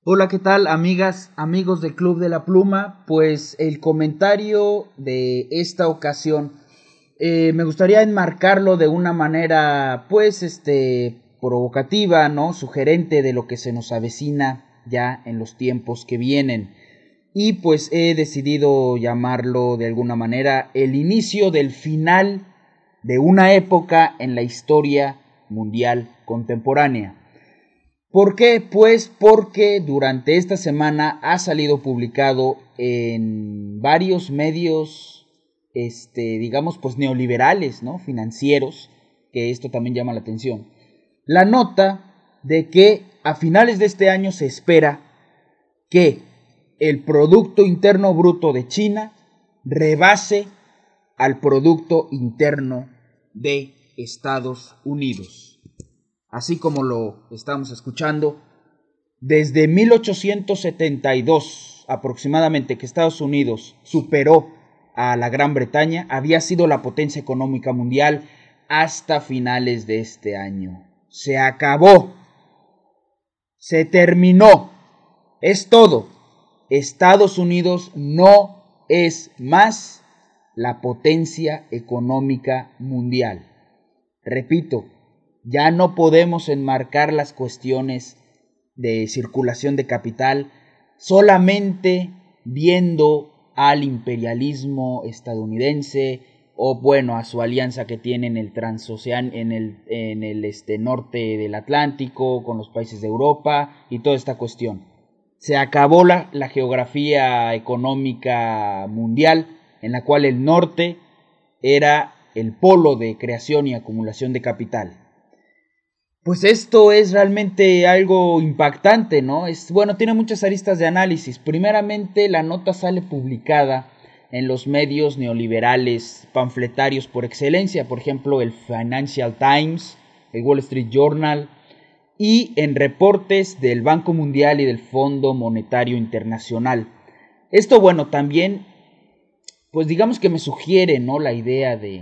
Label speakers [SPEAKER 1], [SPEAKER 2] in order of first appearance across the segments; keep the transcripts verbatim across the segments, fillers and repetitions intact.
[SPEAKER 1] Hola, ¿qué tal, amigas, amigos del Club de la Pluma? Pues el comentario de esta ocasión eh, me gustaría enmarcarlo de una manera, pues, este, provocativa, ¿no? Sugerente de lo que se nos avecina ya en los tiempos que vienen. Y pues he decidido llamarlo de alguna manera el inicio del final de una época en la historia mundial contemporánea. ¿Por qué? Pues porque durante esta semana ha salido publicado en varios medios, este, digamos, pues neoliberales, ¿no? Financieros, que esto también llama la atención. La nota de que a finales de este año se espera que el Producto Interno Bruto de China rebase al Producto Interno de Estados Unidos. Así como lo estamos escuchando, desde mil ochocientos setenta y dos aproximadamente que Estados Unidos superó a la Gran Bretaña, había sido la potencia económica mundial hasta finales de este año. Se acabó, se terminó, es todo. Estados Unidos no es más la potencia económica mundial. Repito, ya no podemos enmarcar las cuestiones de circulación de capital solamente viendo al imperialismo estadounidense o bueno a su alianza que tiene en el transocean en el en el este norte del Atlántico con los países de Europa y toda esta cuestión. Se acabó la, la geografía económica mundial en la cual el norte era el polo de creación y acumulación de capital. Pues esto es realmente algo impactante, ¿no? Es, bueno, tiene muchas aristas de análisis. Primeramente, la nota sale publicada en los medios neoliberales panfletarios por excelencia, por ejemplo, el Financial Times, el Wall Street Journal, y en reportes del Banco Mundial y del Fondo Monetario Internacional. Esto, bueno, también, pues digamos que me sugiere, ¿no? La idea de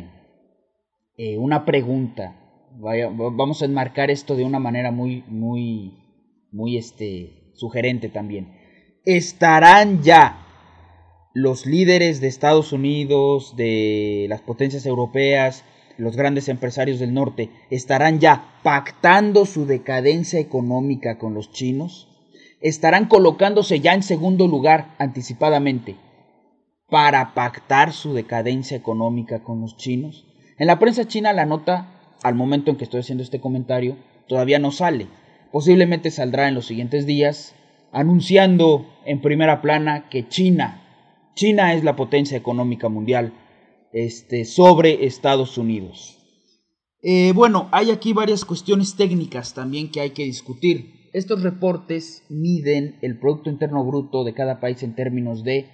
[SPEAKER 1] eh, una pregunta. Vaya, vamos a enmarcar esto de una manera muy, muy, muy este, sugerente también. ¿Estarán ya los líderes de Estados Unidos, de las potencias europeas, los grandes empresarios del norte, estarán ya pactando su decadencia económica con los chinos? ¿Estarán colocándose ya en segundo lugar anticipadamente para pactar su decadencia económica con los chinos? En la prensa china la nota, al momento en que estoy haciendo este comentario, todavía no sale. Posiblemente saldrá en los siguientes días, anunciando en primera plana que China, China es la potencia económica mundial este, sobre Estados Unidos. Eh, bueno, hay aquí varias cuestiones técnicas también que hay que discutir. Estos reportes miden el Producto Interno Bruto de cada país en términos de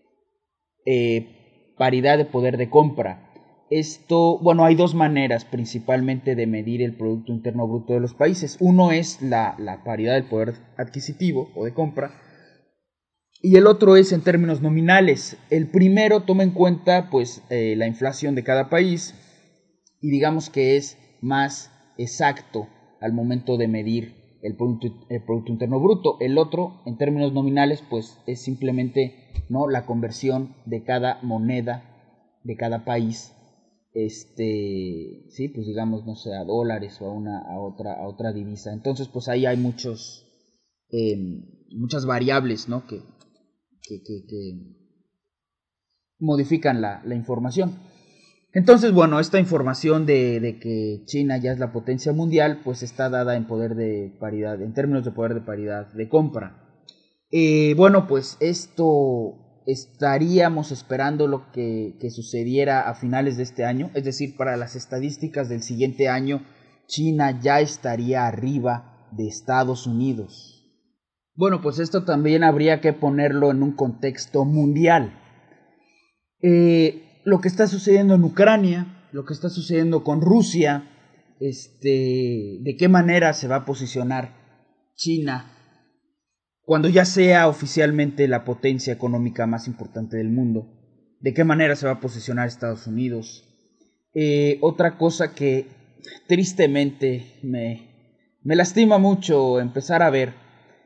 [SPEAKER 1] eh, paridad de poder de compra. Esto, bueno, hay dos maneras principalmente de medir el Producto Interno Bruto de los países. Uno es la, la paridad del poder adquisitivo o de compra y el otro es en términos nominales. El primero toma en cuenta pues eh, la inflación de cada país y digamos que es más exacto al momento de medir el Producto, el Producto Interno Bruto. El otro, en términos nominales, pues es simplemente, ¿no?, la conversión de cada moneda de cada país. Este, sí, pues digamos, no sé, a dólares o a una, a otra, a otra divisa. Entonces, pues ahí hay muchos, eh, muchas variables, ¿no?, que, que, que, que modifican la, la información. Entonces, bueno, esta información de, de que China ya es la potencia mundial, pues está dada en poder de paridad, en términos de poder de paridad de compra. Eh, bueno, pues esto estaríamos esperando lo que, que sucediera a finales de este año, es decir, para las estadísticas del siguiente año, China ya estaría arriba de Estados Unidos. Bueno, pues esto también habría que ponerlo en un contexto mundial. Eh, lo que está sucediendo en Ucrania, lo que está sucediendo con Rusia, este, de qué manera se va a posicionar China cuando ya sea oficialmente la potencia económica más importante del mundo, de qué manera se va a posicionar Estados Unidos. Eh, otra cosa que tristemente me, me lastima mucho empezar a ver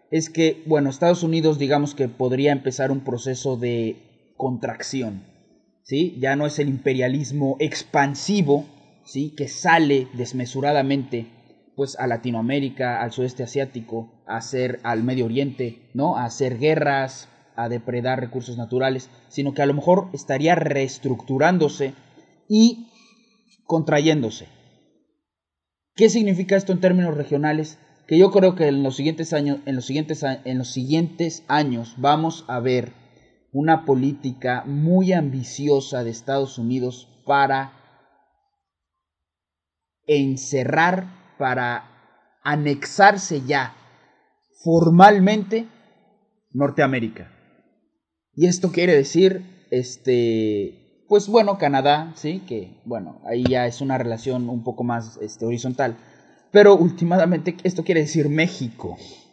[SPEAKER 1] es que, bueno, Estados Unidos digamos que podría empezar un proceso de contracción, ¿sí? Ya no es el imperialismo expansivo, ¿sí? Que sale desmesuradamente pues a Latinoamérica, al sudeste asiático, a hacer al Medio Oriente, ¿no? A hacer guerras, a depredar recursos naturales, sino que a lo mejor estaría reestructurándose y contrayéndose. ¿Qué significa esto en términos regionales? Que yo creo que en los siguientes años, en los siguientes, en los siguientes años vamos a ver una política muy ambiciosa de Estados Unidos para encerrar, para anexarse ya formalmente Norteamérica. Y esto quiere decir, este, pues bueno, Canadá, sí, que bueno, ahí ya es una relación un poco más este, horizontal. Pero últimamente esto quiere decir México.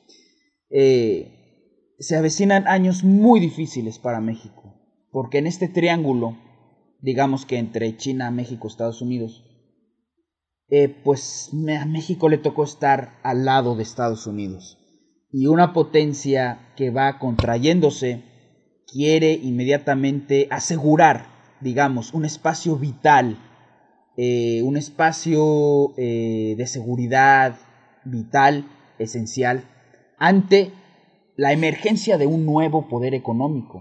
[SPEAKER 1] Eh, se avecinan años muy difíciles para México, porque en este triángulo, digamos que entre China, México, Estados Unidos, eh, pues a México le tocó estar al lado de Estados Unidos. Y una potencia que va contrayéndose quiere inmediatamente asegurar, digamos, un espacio vital, eh, un espacio eh, de seguridad vital, esencial, ante la emergencia de un nuevo poder económico.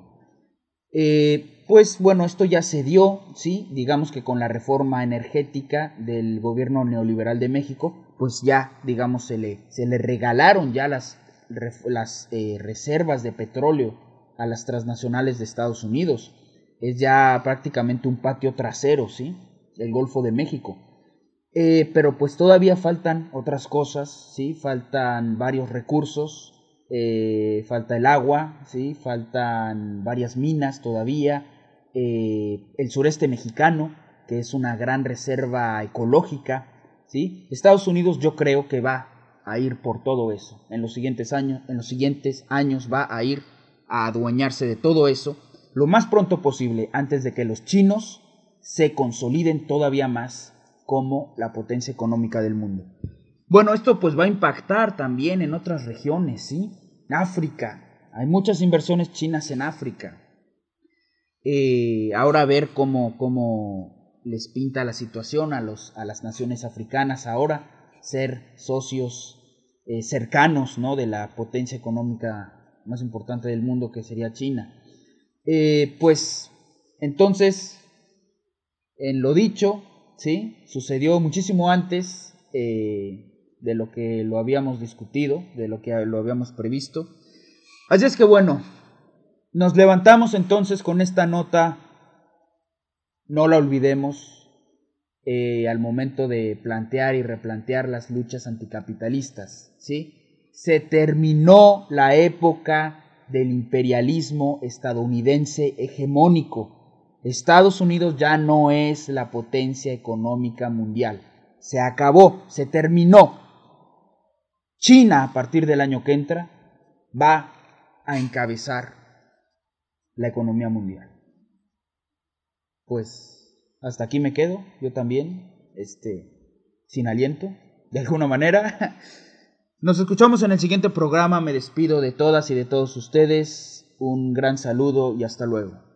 [SPEAKER 1] Eh, pues bueno, esto ya se dio, ¿sí? Digamos que con la reforma energética del gobierno neoliberal de México, pues ya, digamos, se le, se le regalaron ya las, las eh, reservas de petróleo a las transnacionales de Estados Unidos. Es ya prácticamente un patio trasero, ¿sí? El Golfo de México. Eh, pero pues todavía faltan otras cosas, ¿sí? Faltan varios recursos. Eh, falta el agua, ¿sí? Faltan varias minas todavía, eh, el sureste mexicano, que es una gran reserva ecológica, ¿sí? Estados Unidos yo creo que va a ir por todo eso, en los siguientes años, en los siguientes años va a ir a adueñarse de todo eso, lo más pronto posible, antes de que los chinos se consoliden todavía más como la potencia económica del mundo. Bueno, esto pues va a impactar también en otras regiones, ¿sí? África, hay muchas inversiones chinas en África. Eh, ahora a ver cómo, cómo les pinta la situación a, los, a las naciones africanas ahora, ser socios eh, cercanos, ¿no? De la potencia económica más importante del mundo, que sería China. Eh, pues entonces, en lo dicho, ¿sí? Sucedió muchísimo antes eh, de lo que lo habíamos discutido, de lo que lo habíamos previsto. Así es que bueno, nos levantamos entonces con esta nota, no la olvidemos, eh, al momento de plantear y replantear las luchas anticapitalistas, ¿sí? Se terminó la época del imperialismo estadounidense hegemónico. Estados Unidos ya no es la potencia económica mundial. Se acabó, se terminó. China, a partir del año que entra, va a encabezar la economía mundial. Pues hasta aquí me quedo, yo también, este, sin aliento, de alguna manera. Nos escuchamos en el siguiente programa, me despido de todas y de todos ustedes. Un gran saludo y hasta luego.